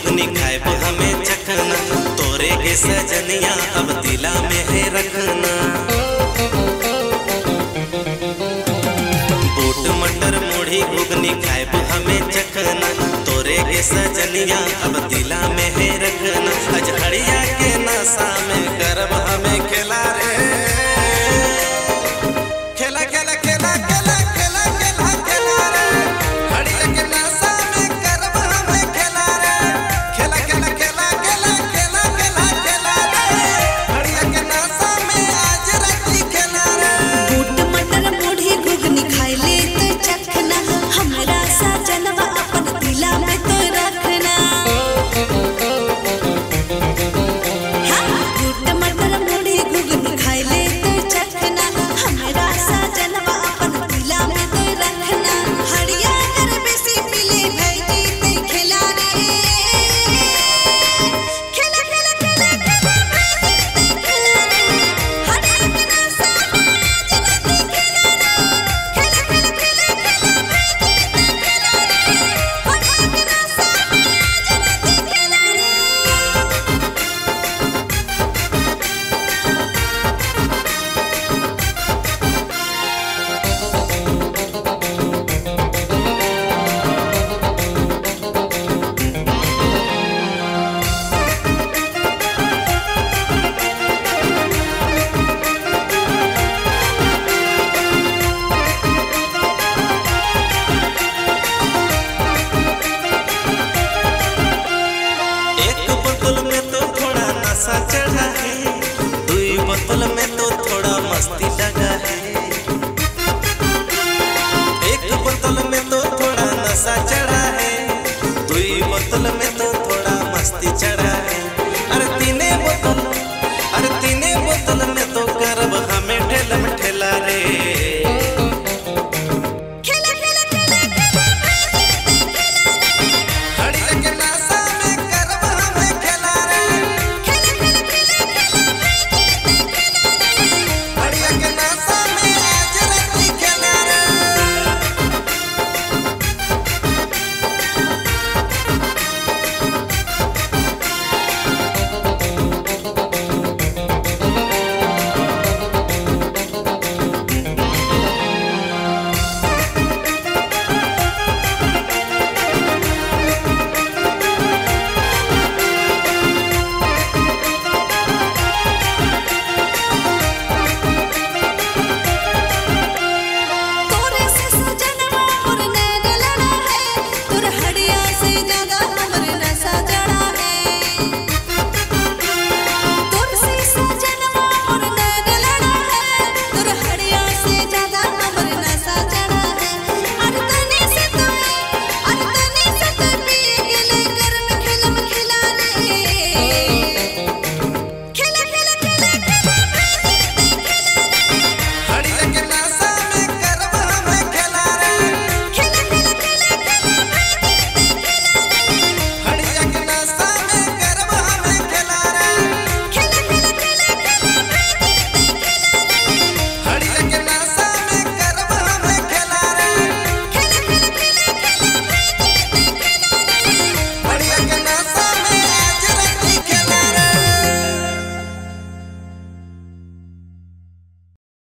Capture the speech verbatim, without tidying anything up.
घुगनी खाए हमें चखना, तोरे के सजनिया अब दिला में है रखना। बूट मटर मुढ़ी घुगनी खाए हमें चखना, तोरे के सजनिया अब दिला में है रखना। अजहरिया के नशा में करब हमें खिला रे, खेला खेला खेला खेला खेला खेला खेला रे, हरिया के नशा में करब हमें खिला रे, खेला खेला खेला खेला खेला खेला खेला रे, हरिया के नशा में आज राती खेला रे। बूट मटर मुढ़ी घुगनी खाई ले तो चखना, हमरा सजनवा अपन दिला में तो रखना। हाँ, बूट मटर मुढ़ी घुगनी खाई ले तो चखना, हमरा सजनवा अपन दिला में तो रखना। हरिया कर बेसी पीले भैजी ते खेला रे, खेला खेला खेला खेला भैजी ते खेला रे, हरिया के नशा में आज राती खेला रे, खेला खेला खेला खेला भैजी ते खेला रे, हरिया के नशा में आज राती खेला रे। एक बोतल में तो थोड़ा नशा चढ़ा है, दुई बोतल में तो थोड़ा मस्ती लगा है। एक बोतल में तो थोड़ा नशा चढ़ा है, दुई बोतल में तो थोड़ा मस्ती चढ़ा है। अरे तीने बोतल अरे तीने बोतल में तो